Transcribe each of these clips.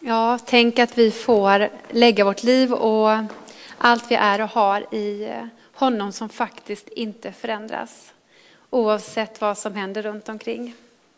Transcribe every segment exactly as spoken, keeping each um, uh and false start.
Ja, tänk att vi får lägga vårt liv och allt vi är och har i honom som faktiskt inte förändras. Oavsett vad som händer runt omkring.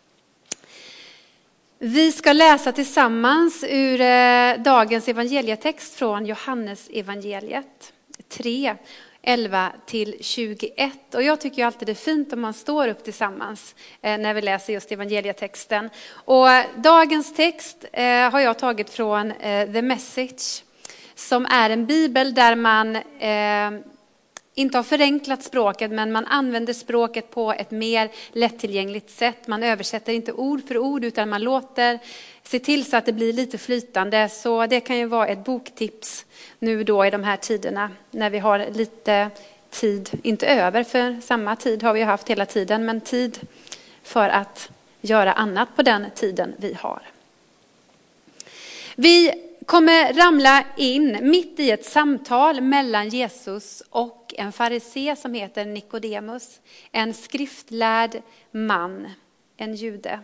Vi ska läsa tillsammans ur dagens evangelietext från Johannes evangeliet tre, elva till tjugoett. Och jag tycker ju alltid det är fint om man står upp tillsammans när vi läser just evangelietexten. Och dagens text har jag tagit från The Message, som är en bibel där man inte har förenklat språket, men man använder språket på ett mer lättillgängligt sätt. Man översätter inte ord för ord, utan man låter se till så att det blir lite flytande. Så det kan ju vara ett boktips nu då i de här tiderna när vi har lite tid, inte över, för samma tid har vi haft hela tiden, men tid för att göra annat på den tiden vi har. Vi kommer ramla in mitt i ett samtal mellan Jesus och en farisé som heter Nikodemus. En skriftlärd man, en jude.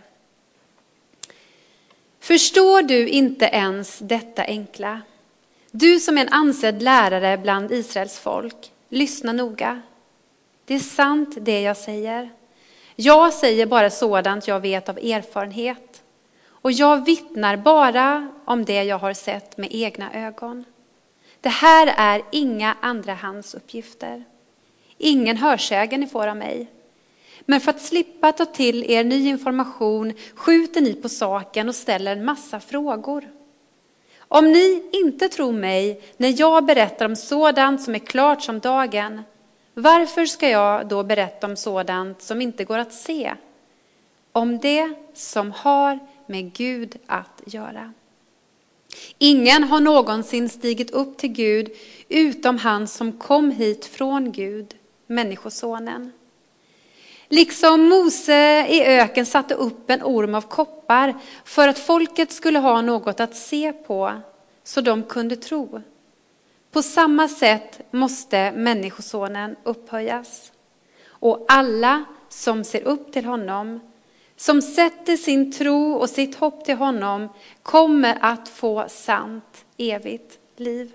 Förstår du inte ens detta enkla? Du som är en ansedd lärare bland Israels folk, lyssna noga. Det är sant det jag säger. Jag säger bara sådant jag vet av erfarenhet. Och jag vittnar bara om det jag har sett med egna ögon. Det här är inga andrahandsuppgifter. Ingen hörsägen ni får av mig. Men för att slippa ta till er ny information skjuter ni på saken och ställer en massa frågor. Om ni inte tror mig när jag berättar om sådant som är klart som dagen, varför ska jag då berätta om sådant som inte går att se? Om det som har med Gud att göra. Ingen har någonsin stigit upp till Gud utom han som kom hit från Gud, människosonen. Liksom Mose i öken satte upp en orm av koppar för att folket skulle ha något att se på så de kunde tro. På samma sätt måste människosonen upphöjas. Och alla som ser upp till honom, som sätter sin tro och sitt hopp till honom, kommer att få sant evigt liv.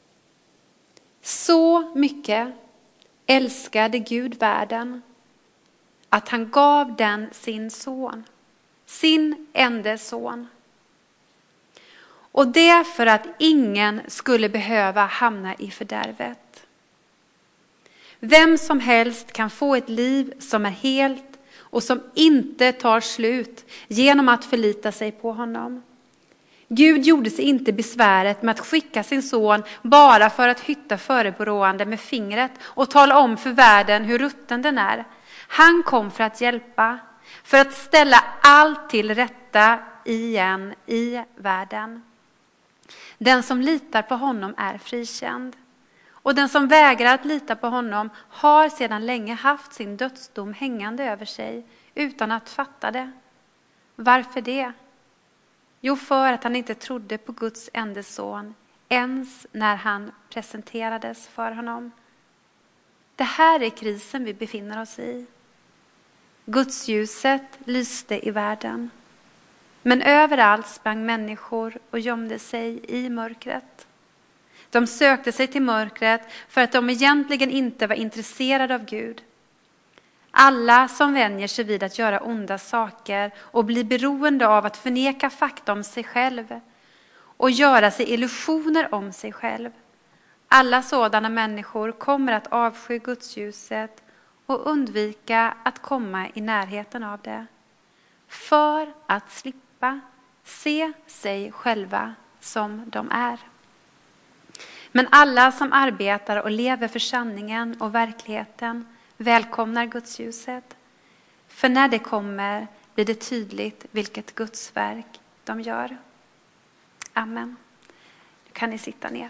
Så mycket älskade Gud världen att han gav den sin son, sin enda son. Och det för att ingen skulle behöva hamna i fördärvet. Vem som helst kan få ett liv som är helt och som inte tar slut genom att förlita sig på honom. Gud gjorde sig inte besväret med att skicka sin son bara för att hytta förebrående med fingret och tala om för världen hur rutten den är. Han kom för att hjälpa, för att ställa allt till rätta igen i världen. Den som litar på honom är frikänd. Och den som vägrar att lita på honom har sedan länge haft sin dödsdom hängande över sig utan att fatta det. Varför det? Jo, för att han inte trodde på Guds enda son ens när han presenterades för honom. Det här är krisen vi befinner oss i. Guds ljuset lyste i världen. Men överallt sprang människor och gömde sig i mörkret. De sökte sig till mörkret för att de egentligen inte var intresserade av Gud. Alla som vänjer sig vid att göra onda saker och blir beroende av att förneka fakta om sig själv och göra sig illusioner om sig själv. Alla sådana människor kommer att avsky Guds ljuset och undvika att komma i närheten av det. För att slippa se sig själva som de är. Men alla som arbetar och lever för sanningen och verkligheten välkomnar Guds ljuset. För när det kommer blir det tydligt vilket Guds verk de gör. Amen. Nu kan ni sitta ner.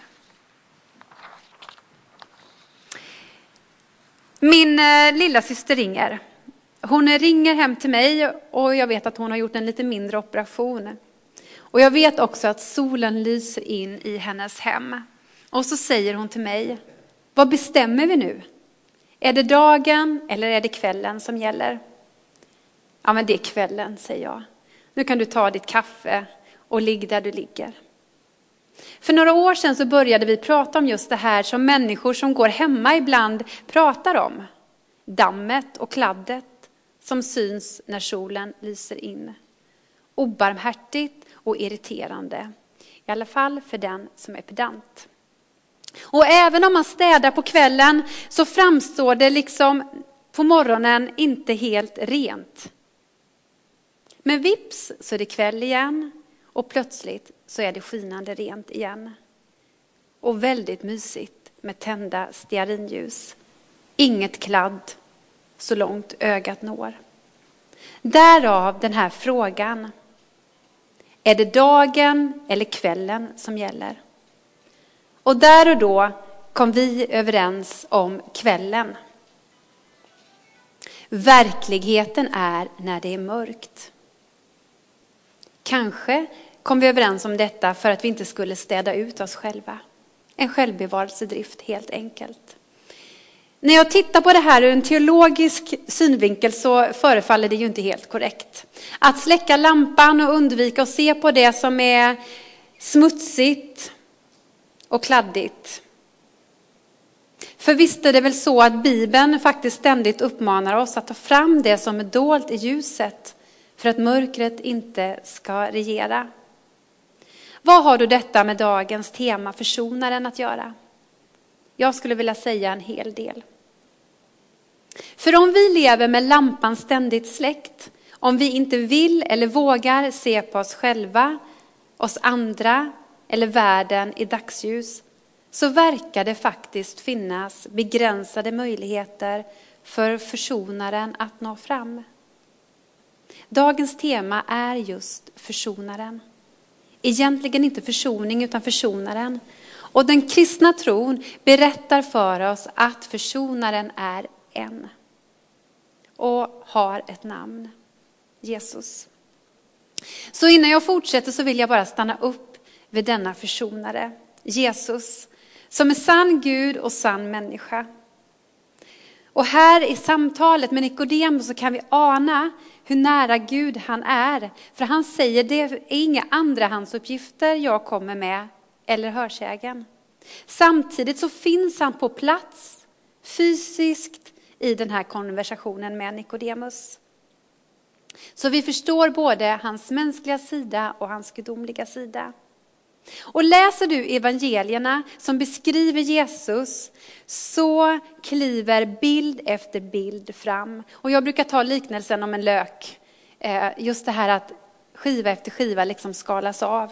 Min eh, lilla syster ringer. Hon ringer hem till mig och jag vet att hon har gjort en lite mindre operation. Och jag vet också att solen lyser in i hennes hem. Och så säger hon till mig, vad bestämmer vi nu? Är det dagen eller är det kvällen som gäller? Ja, men det är kvällen, säger jag. Nu kan du ta ditt kaffe och ligg där du ligger. För några år sedan så började vi prata om just det här som människor som går hemma ibland pratar om. Dammet och kladdet som syns när solen lyser in. Obarmhärtigt och irriterande. I alla fall för den som är pedant. Och även om man städar på kvällen så framstår det liksom på morgonen inte helt rent. Men vips så är det kväll igen och plötsligt så är det skinande rent igen. Och väldigt mysigt med tända stearinljus. Inget kladd så långt ögat når. Därav den här frågan. Är det dagen eller kvällen som gäller? Och där och då kom vi överens om kvällen. Verkligheten är när det är mörkt. Kanske kom vi överens om detta för att vi inte skulle städa ut oss själva. En självbevarelsedrift helt enkelt. När jag tittar på det här ur en teologisk synvinkel så förefaller det ju inte helt korrekt. Att släcka lampan och undvika att se på det som är smutsigt och kladdigt. För visst är det väl så att Bibeln faktiskt ständigt uppmanar oss att ta fram det som är dolt i ljuset för att mörkret inte ska regera. Vad har då detta med dagens tema försonaren att göra? Jag skulle vilja säga en hel del. För om vi lever med lampan ständigt släckt, om vi inte vill eller vågar se på oss själva, oss andra eller världen i dagsljus, så verkar det faktiskt finnas begränsade möjligheter för försonaren att nå fram. Dagens tema är just försonaren. Egentligen inte försoning utan försonaren. Och den kristna tron berättar för oss att försonaren är en. Och har ett namn. Jesus. Så innan jag fortsätter så vill jag bara stanna upp vid denna försonare. Jesus. Som är sann Gud och sann människa. Och här i samtalet med Nikodemus så kan vi ana hur nära Gud han är. För han säger det är inga andrahandsuppgifter jag kommer med eller hörsägen. Samtidigt så finns han på plats fysiskt i den här konversationen med Nikodemus. Så vi förstår både hans mänskliga sida och hans gudomliga sida. Och läser du evangelierna som beskriver Jesus så kliver bild efter bild fram. Och jag brukar ta liknelsen om en lök. Just det här att skiva efter skiva liksom skalas av.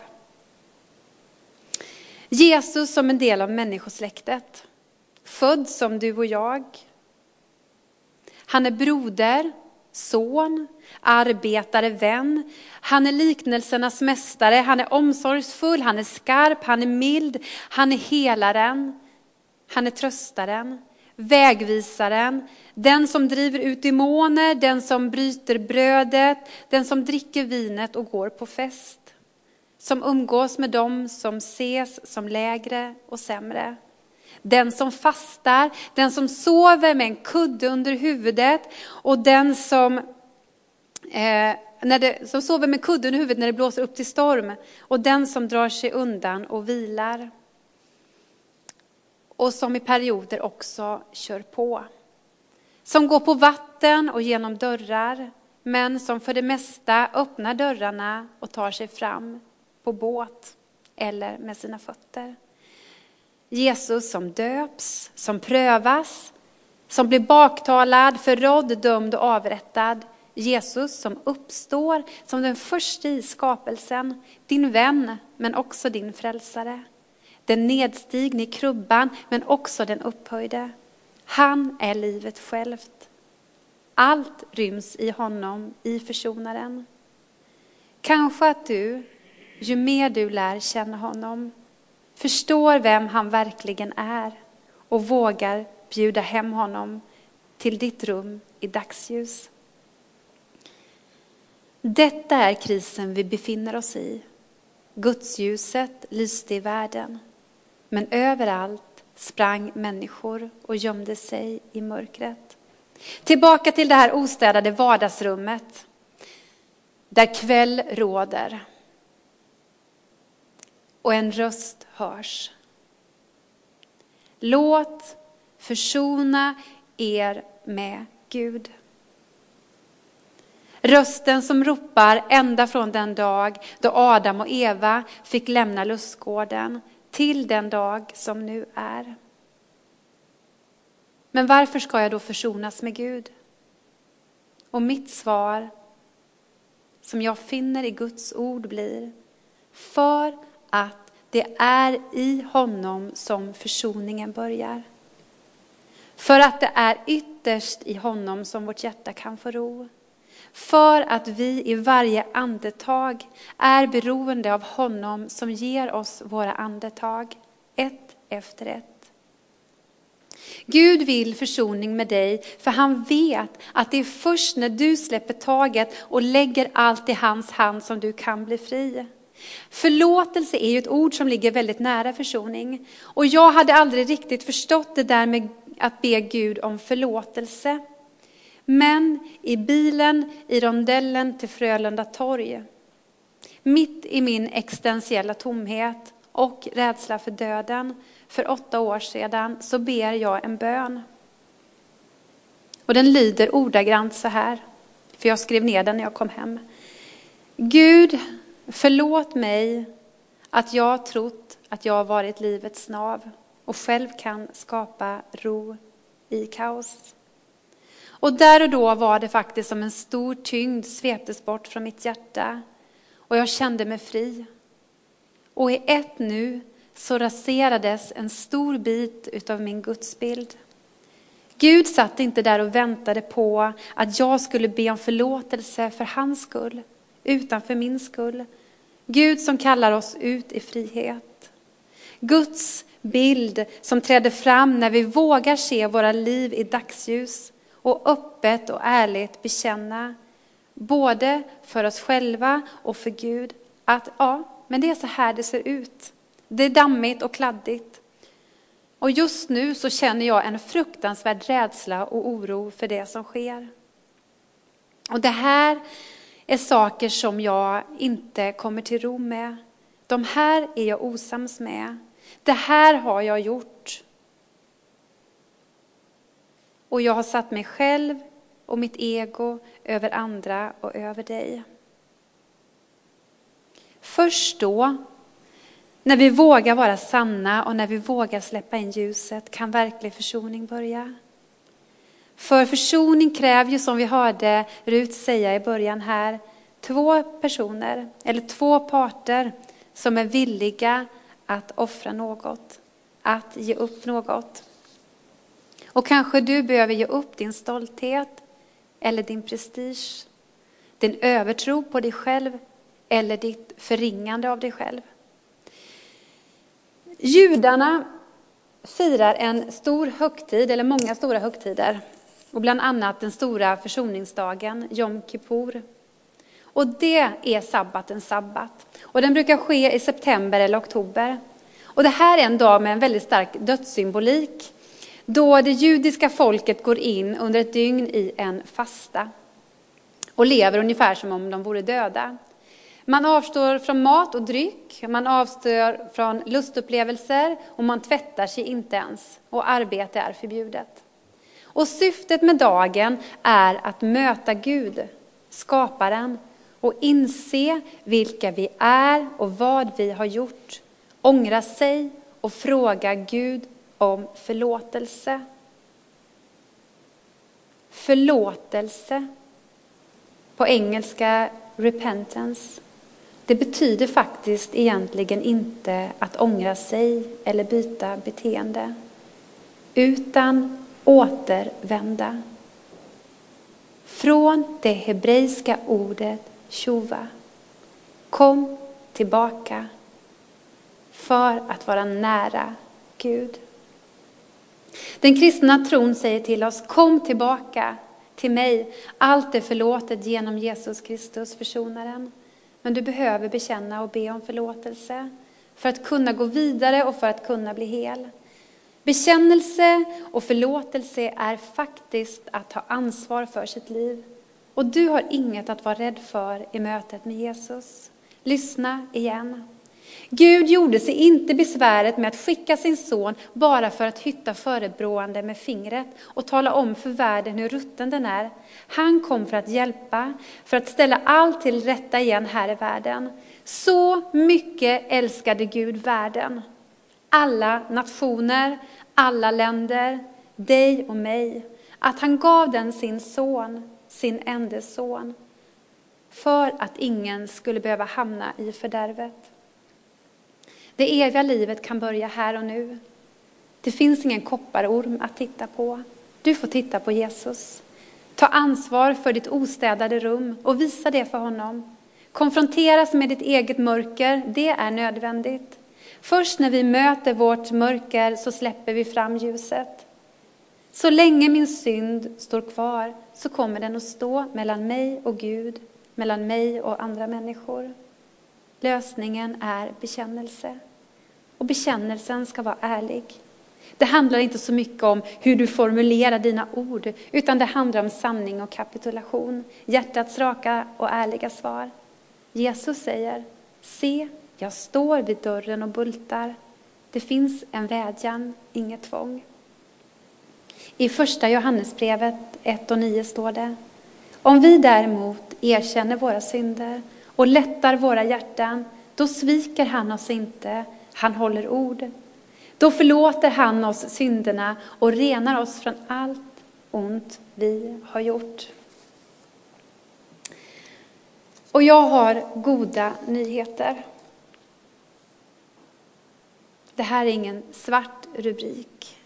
Jesus som en del av människosläktet. Född som du och jag. Han är broder, son, arbetare, vän. Han är liknelsernas mästare. Han är omsorgsfull, han är skarp, han är mild. Han är helaren. Han är tröstaren, vägvisaren. Den som driver ut demoner, den som bryter brödet. Den som dricker vinet och går på fest. Som umgås med dem som ses som lägre och sämre. Den som fastar, den som sover med en kudde under huvudet och den som, eh, när det, som sover med kudde under huvudet när det blåser upp till storm. Och den som drar sig undan och vilar. Och som i perioder också kör på. Som går på vatten och genom dörrar, men som för det mesta öppnar dörrarna och tar sig fram på båt eller med sina fötter. Jesus som döps, som prövas, som blir baktalad, förrådd, dömd och avrättad. Jesus som uppstår som den första i skapelsen, din vän men också din frälsare. Den nedstigne i krubban men också den upphöjde. Han är livet självt. Allt ryms i honom, i försonaren. Kanske att du, ju mer du lär känna honom, förstår vem han verkligen är och vågar bjuda hem honom till ditt rum i dagsljus. Detta är krisen vi befinner oss i. Gudsljuset lyste i världen, men överallt sprang människor och gömde sig i mörkret. Tillbaka till det här ostädade vardagsrummet där kväll råder. och en röst hörs. Låt försona er med Gud. Rösten som ropar ända från den dag då Adam och Eva fick lämna lustgården till den dag som nu är. Men varför ska jag då försonas med Gud? Och mitt svar som jag finner i Guds ord blir: för att det är i honom som försoningen börjar. För att det är ytterst i honom som vårt hjärta kan få ro. För att vi i varje andetag är beroende av honom som ger oss våra andetag, ett efter ett. Gud vill försoning med dig, för han vet att det är först när du släpper taget och lägger allt i hans hand som du kan bli fri. Förlåtelse är ju ett ord som ligger väldigt nära försoning. Och jag hade aldrig riktigt förstått det där med att be Gud om förlåtelse. Men i bilen, i rondellen till Frölunda torg, mitt i min existentiella tomhet och rädsla för döden, för åtta år sedan, så ber jag en bön. Och den lyder ordagrant så här, för jag skrev ner den när jag kom hem. Gud, förlåt mig att jag har trott att jag har varit livets nav och själv kan skapa ro i kaos. Och där och då var det faktiskt som en stor tyngd sveptes bort från mitt hjärta. Och jag kände mig fri. Och i ett nu så raserades en stor bit utav min gudsbild. Gud satt inte där och väntade på att jag skulle be om förlåtelse för hans skull, utan för min skull. Gud som kallar oss ut i frihet. Guds bild som träder fram när vi vågar se våra liv i dagsljus och öppet och ärligt bekänna, både för oss själva och för Gud, att ja, men det är så här det ser ut. Det är dammigt och kladdigt. Och just nu så känner jag en fruktansvärd rädsla och oro för det som sker. Och det här är saker som jag inte kommer till ro med. De här är jag osams med. Det här har jag gjort. Och jag har satt mig själv och mitt ego över andra och över dig. Först då, när vi vågar vara sanna och när vi vågar släppa in ljuset, kan verklig försoning börja. För försoning kräver ju, som vi hörde Rut säga i början här, två personer eller två parter som är villiga att offra något, att ge upp något. Och kanske du behöver ge upp din stolthet eller din prestige, din övertro på dig själv eller ditt förringande av dig själv. Judarna firar en stor högtid, eller många stora högtider. Och bland annat den stora försoningsdagen, Jom Kippur. Och det är sabbatens sabbat. Och den brukar ske i september eller oktober. Och det här är en dag med en väldigt stark dödssymbolik. Då det judiska folket går in under ett dygn i en fasta. Och lever ungefär som om de vore döda. Man avstår från mat och dryck, man avstår från lustupplevelser och man tvättar sig inte ens. Och arbete är förbjudet. Och syftet med dagen är att möta Gud, skaparen, och inse vilka vi är och vad vi har gjort. Ångra sig och fråga Gud om förlåtelse. Förlåtelse, på engelska repentance, det betyder faktiskt egentligen inte att ångra sig eller byta beteende, utan återvända. Från det hebreiska ordet tjuva, kom tillbaka, för att vara nära Gud. Den kristna tron säger till oss, kom tillbaka till mig, allt är förlåtet genom Jesus Kristus, försonaren. Men du behöver bekänna och be om förlåtelse för att kunna gå vidare och för att kunna bli hel. Bekännelse och förlåtelse är faktiskt att ta ansvar för sitt liv. Och du har inget att vara rädd för i mötet med Jesus. Lyssna igen. Gud gjorde sig inte besväret med att skicka sin son bara för att hytta förebrående med fingret och tala om för världen hur rutten den är. Han kom för att hjälpa, för att ställa allt till rätta igen här i världen. Så mycket älskade Gud världen. Alla nationer, alla länder, dig och mig. Att han gav den sin son, sin enda son. För att ingen skulle behöva hamna i fördärvet. Det eviga livet kan börja här och nu. Det finns ingen kopparorm att titta på. Du får titta på Jesus. Ta ansvar för ditt ostädade rum och visa det för honom. Konfronteras med ditt eget mörker, det är nödvändigt. Först när vi möter vårt mörker så släpper vi fram ljuset. Så länge min synd står kvar så kommer den att stå mellan mig och Gud, mellan mig och andra människor. Lösningen är bekännelse. Och bekännelsen ska vara ärlig. Det handlar inte så mycket om hur du formulerar dina ord, utan det handlar om sanning och kapitulation. Hjärtats raka och ärliga svar. Jesus säger, se, jag står vid dörren och bultar. Det finns en vädjan, inget tvång. I första Johannesbrevet ett och nio står det, om vi däremot erkänner våra synder och lättar våra hjärtan, då sviker han oss inte, han håller ord. Då förlåter han oss synderna och renar oss från allt ont vi har gjort. Och jag har goda nyheter. Det här är ingen svart rubrik.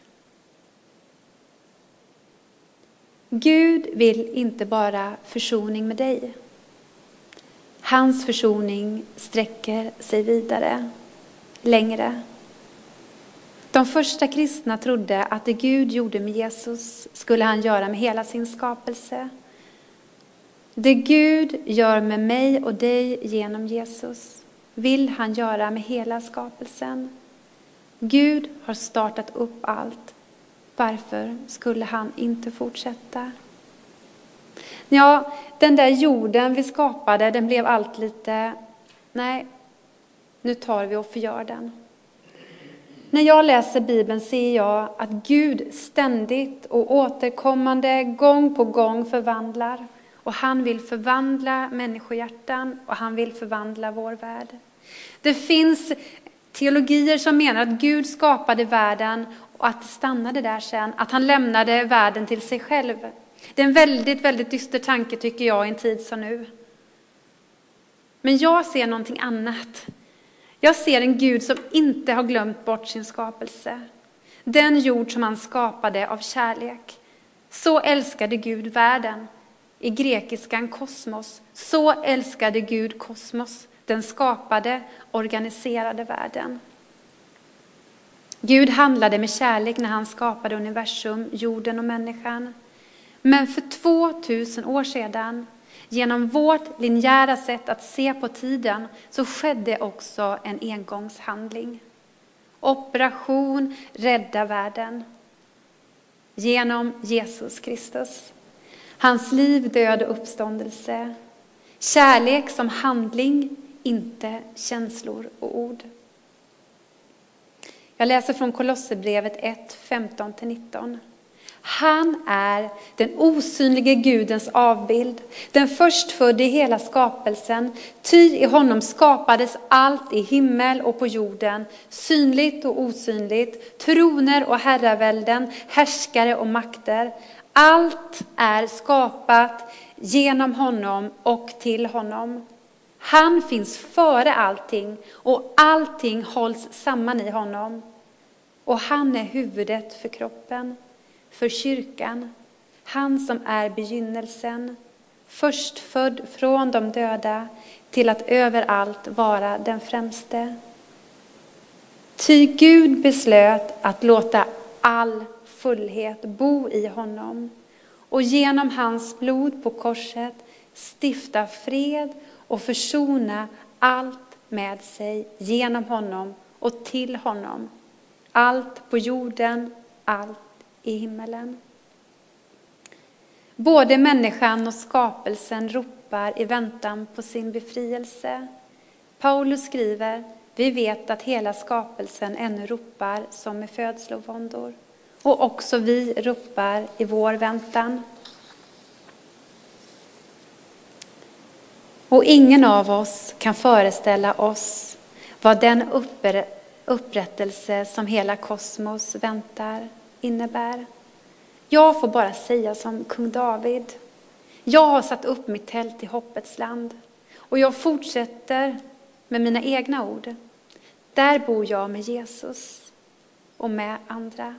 Gud vill inte bara försoning med dig. Hans försoning sträcker sig vidare, längre. De första kristna trodde att det Gud gjorde med Jesus skulle han göra med hela sin skapelse. Det Gud gör med mig och dig genom Jesus vill han göra med hela skapelsen. Gud har startat upp allt. Varför skulle han inte fortsätta? Ja, den där jorden vi skapade, den blev allt lite, nej, nu tar vi och förgör den. När jag läser Bibeln ser jag att Gud ständigt och återkommande gång på gång förvandlar. Och han vill förvandla människohjärtan och han vill förvandla vår värld. Det finns teologier som menar att Gud skapade världen och att det stannade där sen. Att han lämnade världen till sig själv. Det är en väldigt, väldigt dyster tanke tycker jag i en tid som nu. Men jag ser någonting annat. Jag ser en Gud som inte har glömt bort sin skapelse. Den jord som han skapade av kärlek. Så älskade Gud världen. I grekiskan kosmos. Så älskade Gud kosmos. Den skapade, organiserade världen. Gud handlade med kärlek när han skapade universum, jorden och människan. Men för tvåtusen år sedan, genom vårt linjära sätt att se på tiden, så skedde också en engångshandling. Operation rädda världen. Genom Jesus Kristus. Hans liv, död och uppståndelse. Kärlek som handling, inte känslor och ord. Jag läser från Kolosserbrevet ett, femton till nitton. Han är den osynlige Gudens avbild, den förstfödde i hela skapelsen. Ty i honom skapades allt i himmel och på jorden, synligt och osynligt, troner och herravälden, härskare och makter. Allt är skapat genom honom och till honom. Han finns före allting och allting hålls samman i honom. Och han är huvudet för kroppen, för kyrkan. Han som är begynnelsen, förstfödd från de döda till att överallt vara den främste. Ty Gud beslöt att låta all fullhet bo i honom och genom hans blod på korset stifta fred och försona allt med sig genom honom och till honom. Allt på jorden, allt i himmelen. Både människan och skapelsen ropar i väntan på sin befrielse. Paulus skriver, Vi vet att hela skapelsen ännu ropar som med födslovåndor. Och också vi ropar i vår väntan. Och ingen av oss kan föreställa oss vad den upprättelse som hela kosmos väntar innebär. Jag får bara säga som kung David. Jag har satt upp mitt tält i hoppets land. Och jag fortsätter med mina egna ord. Där bor jag med Jesus och med andra.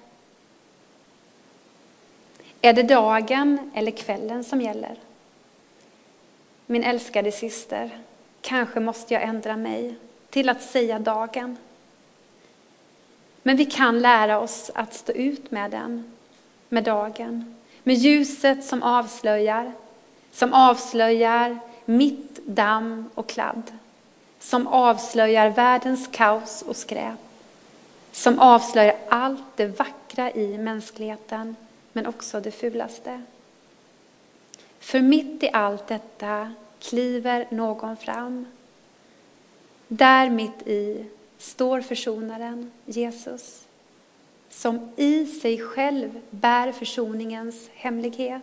Är det dagen eller kvällen som gäller? Min älskade syster, kanske måste jag ändra mig till att säga dagen. Men vi kan lära oss att stå ut med den, med dagen. Med ljuset som avslöjar, som avslöjar mitt damm och kladd. Som avslöjar världens kaos och skräp. Som avslöjar allt det vackra i mänskligheten, men också det fulaste. För mitt i allt detta kliver någon fram. Där mitt i står försonaren Jesus. Som i sig själv bär försoningens hemlighet.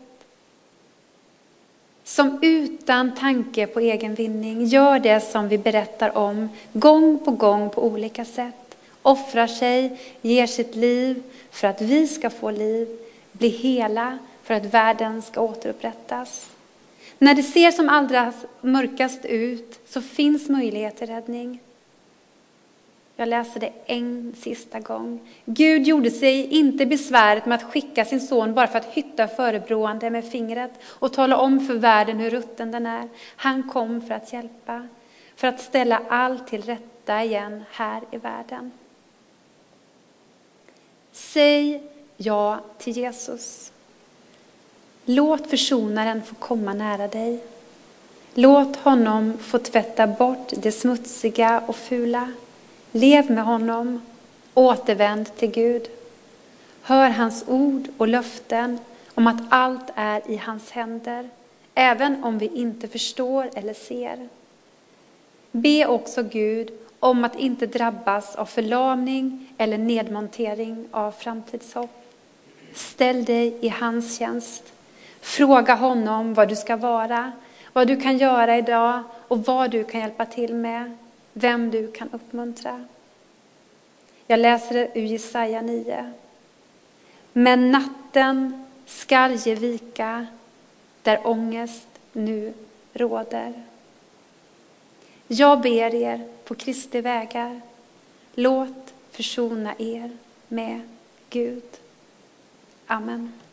Som utan tanke på egen vinning gör det som vi berättar om gång på gång på olika sätt. Offrar sig, ger sitt liv för att vi ska få liv. Bli hela för att världen ska återupprättas. När det ser som allra mörkast ut så finns möjlighet till räddning. Jag läser det en sista gång. Gud gjorde sig inte besväret med att skicka sin son bara för att hytta förebrående med fingret och tala om för världen hur rutten den är. Han kom för att hjälpa, för att ställa allt till rätta igen här i världen. Säg ja till Jesus. Låt försonaren få komma nära dig. Låt honom få tvätta bort det smutsiga och fula. Lev med honom, återvänd till Gud. Hör hans ord och löften om att allt är i hans händer, även om vi inte förstår eller ser. Be också Gud om att inte drabbas av förlamning eller nedmontering av framtidshopp. Ställ dig i hans tjänst. Fråga honom vad du ska vara, vad du kan göra idag och vad du kan hjälpa till med. Vem du kan uppmuntra. Jag läser det ur Jesaja nio. Men natten skall ge vika där ångest nu råder. Jag ber er på Kristi vägar. Låt försona er med Gud. Amen.